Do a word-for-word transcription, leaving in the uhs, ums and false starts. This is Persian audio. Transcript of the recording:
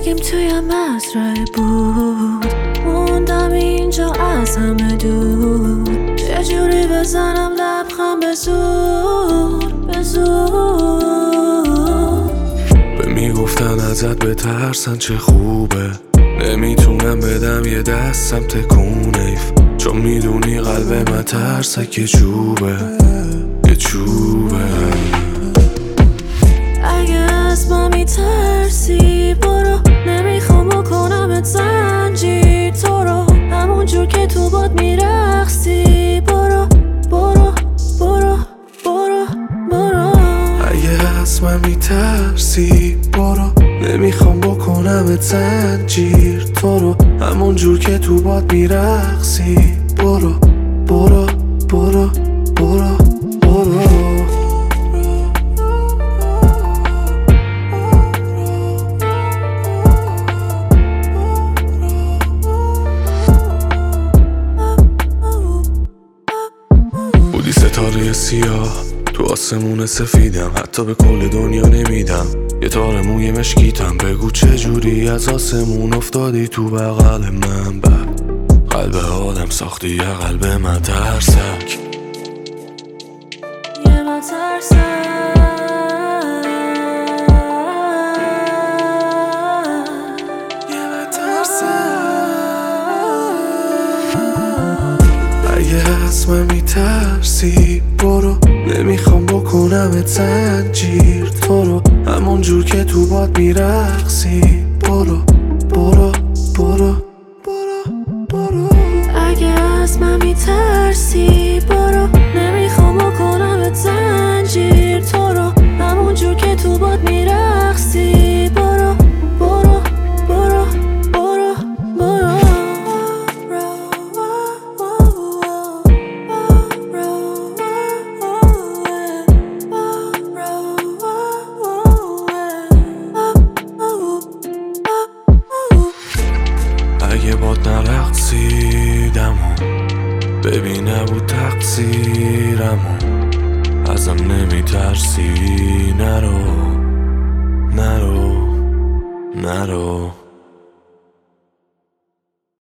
زندگیم توی مزرعه بود، موندم اینجا از همه دور. یه جوری بزنم لبخند به زور به زور. به میگفتن ازت بترسن چه خوبه، نمیتونم بدم یه دستم تکون ایف، چون میدونی قلب من ترسک یه چوبه یه چوبه. اگه از من میترسی برو، نمیخوام بکنمت زنجیر تو رو، همون جور که تو باد میرقصی. برو برو برو برو برو. اگه از من میترسی برو، نمیخوام بکنمت زنجیر تو رو، همون جور که تو باد میرقصی. برو برو برو برو برو. بودی ستاره سیاه تو آسمون سفیدم، حتی به کل دنیا نمیدم یه تار موی مشکیتم. بگو چه جوری از آسمون افتادی تو بغل من، بعد قلب آدم ساختی یه قلب من ترسک یه من ترسم. یه من ترسم. اگه از من میترسی برو، نمیخوام بکنمت زنجیر تو رو، همون جور که تو باد میرقصی. برو برو برو برو برو. اگه از من میترسی برو، نمیخوام بکنمت زنجیر تو رو، همون جور که تو باد میرقصی. برو برو برو برو برو. اگه باد نرقصیدم و ببین نبود تقصیرمو، ازم نمیترسی. نرو نرو نرو.